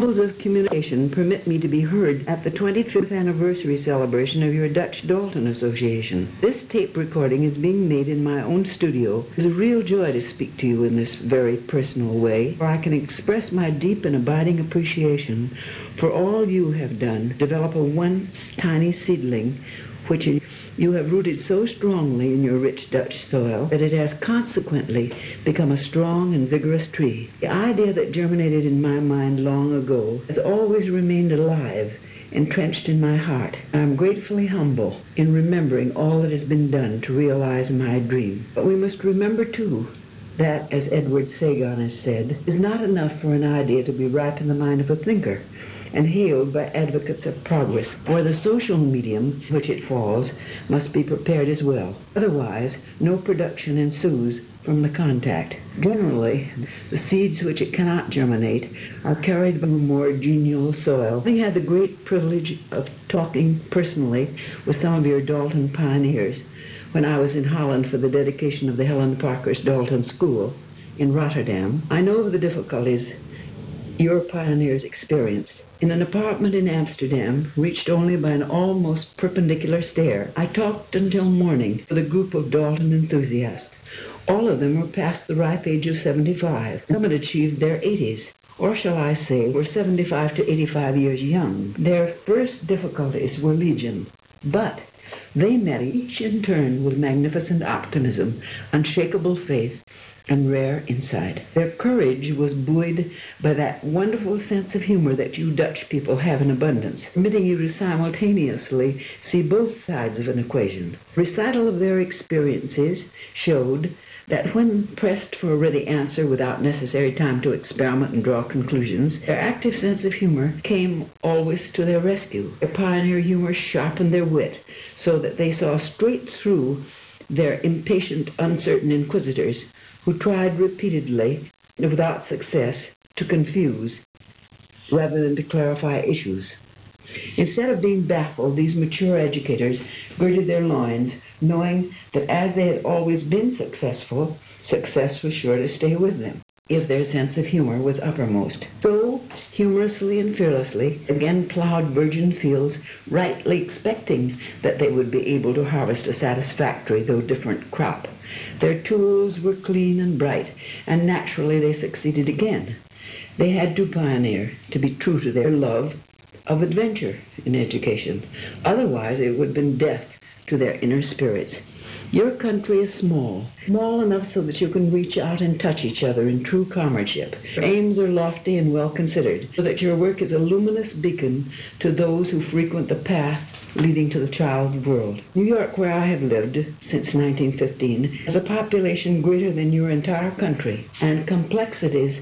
Levels of communication permit me to be heard at the 25th anniversary celebration of your Dutch Dalton Association. This tape recording is being made in my own studio. It is a real joy to speak to you in this very personal way, where I can express my deep and abiding appreciation for all you have done to develop a once tiny seedling which you have rooted so strongly in your rich Dutch soil that it has consequently become a strong and vigorous tree. The idea that germinated in my mind long ago has always remained alive, entrenched in my heart. I am gratefully humble in remembering all that has been done to realize my dream. But we must remember, too, that, as Edward Sagan has said, it is not enough for an idea to be ripe in the mind of a thinker and hailed by advocates of progress, for the social medium in which it falls must be prepared as well. Otherwise, no production ensues from the contact. Generally, the seeds which it cannot germinate are carried from a more genial soil. Having had the great privilege of talking personally with some of your Dalton pioneers when I was in Holland for the dedication of the Helen Parker's Dalton School in Rotterdam, I know of the difficulties your pioneers experienced. In an apartment in Amsterdam, reached only by an almost perpendicular stair, I talked until morning with a group of Dalton enthusiasts. All of them were past the ripe age of 75. Some had achieved their 80s, or shall I say, were 75 to 85 years young. Their first difficulties were legion, but they met each in turn with magnificent optimism, unshakable faith, and rare insight. Their courage was buoyed by that wonderful sense of humor that you Dutch people have in abundance, permitting you to simultaneously see both sides of an equation. Recital of their experiences showed that when pressed for a ready answer without necessary time to experiment and draw conclusions, their active sense of humor came always to their rescue. Their pioneer humor sharpened their wit so that they saw straight through their impatient, uncertain inquisitors who tried repeatedly, without success, to confuse rather than to clarify issues. Instead of being baffled, these mature educators girded their loins, knowing that as they had always been successful, success was sure to stay with them if their sense of humor was uppermost. So, humorously and fearlessly, again plowed virgin fields, rightly expecting that they would be able to harvest a satisfactory though different crop. Their tools were clean and bright, and naturally they succeeded again. They had to pioneer, to be true to their love of adventure in education. Otherwise, it would have been death to their inner spirits. Your country is small enough so that you can reach out and touch each other in true comradeship. Your aims are lofty and well considered, so that your work is a luminous beacon to those who frequent the path leading to the child's world. New York, where I have lived since 1915, has a population greater than your entire country, and complexities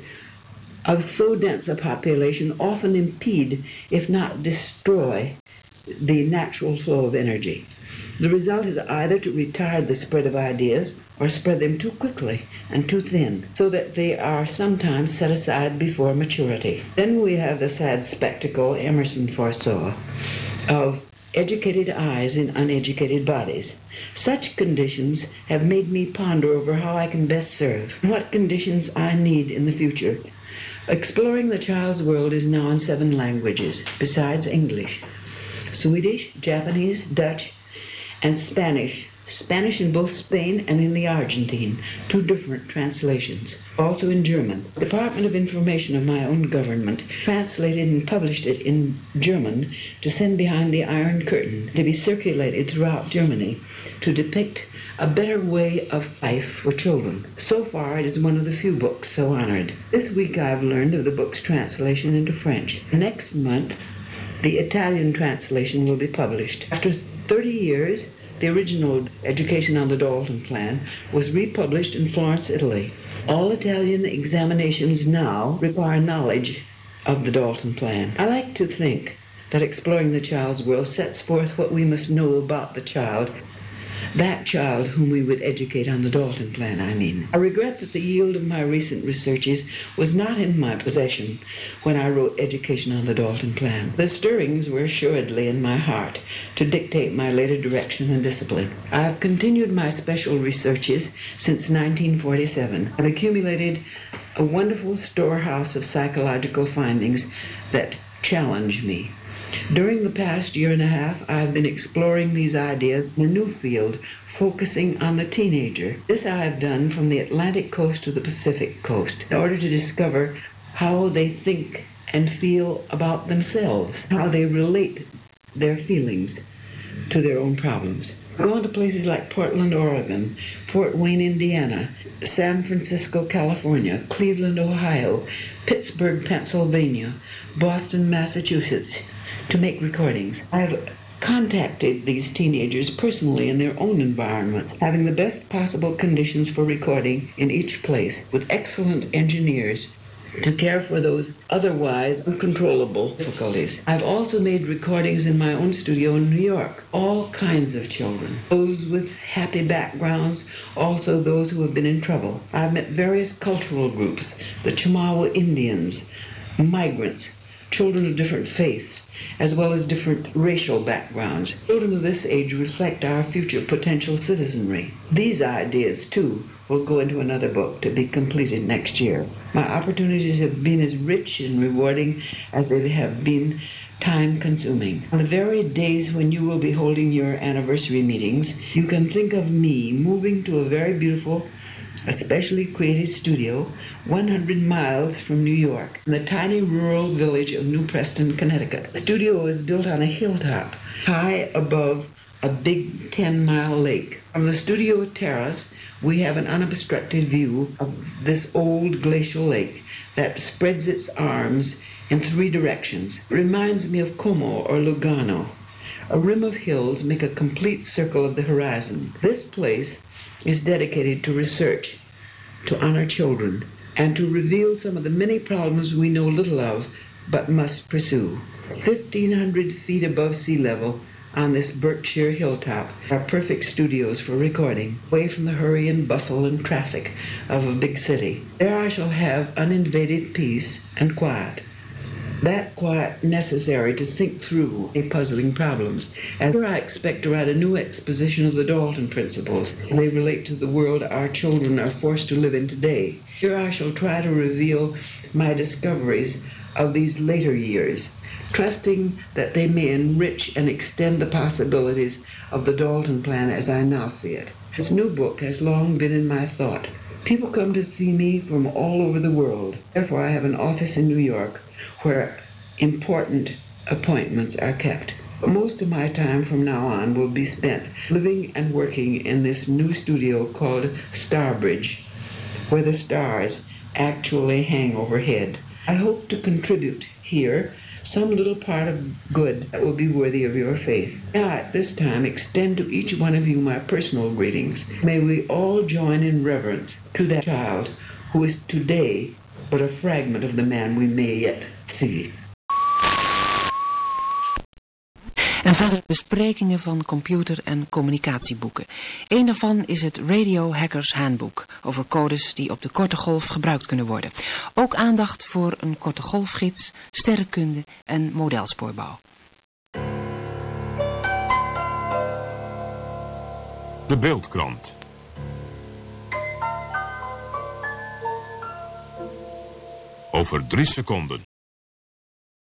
of so dense a population often impede, if not destroy, the natural flow of energy. The result is either to retard the spread of ideas or spread them too quickly and too thin, so that they are sometimes set aside before maturity. Then we have the sad spectacle Emerson foresaw of educated eyes in uneducated bodies. Such conditions have made me ponder over how I can best serve, and what conditions I need in the future. Exploring the Child's World is now in 7 languages, besides English: Swedish, Japanese, Dutch, and Spanish. Spanish in both Spain and in the Argentine, 2 different translations. Also in German. The Department of Information of my own government translated and published it in German to send behind the Iron Curtain, to be circulated throughout Germany, to depict a better way of life for children. So far, it is one of the few books so honored. This week I've learned of the book's translation into French. Next month, the Italian translation will be published. After 30 years, the original Education on the Dalton Plan was republished in Florence, Italy. All Italian examinations now require knowledge of the Dalton Plan. I like to think that Exploring the Child's World sets forth what we must know about the child That child whom we would educate on the Dalton Plan, I mean. I regret that the yield of my recent researches was not in my possession when I wrote Education on the Dalton Plan. The stirrings were assuredly in my heart to dictate my later direction and discipline. I have continued my special researches since 1947 and accumulated a wonderful storehouse of psychological findings that challenge me. During the past year and a half, I have been exploring these ideas in a new field, focusing on the teenager. This I have done from the Atlantic coast to the Pacific coast in order to discover how they think and feel about themselves, how they relate their feelings to their own problems. I've gone to places like Portland, Oregon, Fort Wayne, Indiana, San Francisco, California, Cleveland, Ohio, Pittsburgh, Pennsylvania, Boston, Massachusetts, to make recordings. I have contacted these teenagers personally in their own environments, having the best possible conditions for recording in each place, with excellent engineers to care for those otherwise uncontrollable difficulties. I've also made recordings in my own studio in New York. All kinds of children, those with happy backgrounds, also those who have been in trouble. I've met various cultural groups, the Chamawa Indians, migrants, children of different faiths, as well as different racial backgrounds. Children of this age reflect our future potential citizenry. These ideas, too, will go into another book to be completed next year. My opportunities have been as rich and rewarding as they have been time-consuming. On the very days when you will be holding your anniversary meetings, you can think of me moving to a very beautiful, especially created studio 100 miles from New York, in the tiny rural village of New Preston, Connecticut. The studio is built on a hilltop, high above a big 10-mile lake. From the studio terrace, we have an unobstructed view of this old glacial lake that spreads its arms in 3 directions. It reminds me of Como or Lugano. A rim of hills make a complete circle of the horizon. This place is dedicated to research, to honor children, and to reveal some of the many problems we know little of but must pursue. 1,500 feet above sea level on this Berkshire hilltop are perfect studios for recording, away from the hurry and bustle and traffic of a big city. There I shall have uninvaded peace and quiet. That quiet necessary to think through a puzzling problems. And here I expect to write a new exposition of the Dalton principles. They relate to the world our children are forced to live in today. Here I shall try to reveal my discoveries of these later years, trusting that they may enrich and extend the possibilities of the Dalton Plan as I now see it. This new book has long been in my thought. People come to see me from all over the world. Therefore, I have an office in New York where important appointments are kept. But most of my time from now on will be spent living and working in this new studio called Starbridge, where the stars actually hang overhead. I hope to contribute here some little part of good that will be worthy of your faith. Now, at this time, extend to each one of you my personal greetings. May we all join in reverence to that child who is today but a fragment of the man we may yet see. En verder besprekingen van computer- en communicatieboeken. Een daarvan is het Radio Hackers Handbook, over codes die op de korte golf gebruikt kunnen worden. Ook aandacht voor een korte golfgids, sterrenkunde en modelspoorbouw. De Beeldkrant. Over 3 seconden.